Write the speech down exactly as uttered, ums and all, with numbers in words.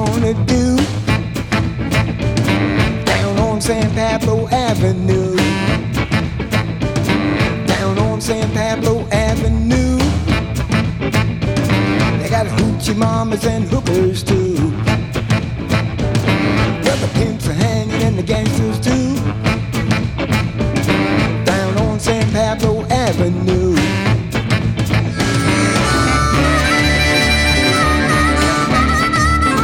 wanna do down on San Pablo Avenue. Down on San Pablo Avenue, they got hoochie mamas and hookers too. Well, the pimps are hanging and the gangsters too. Down on San Pablo Avenue.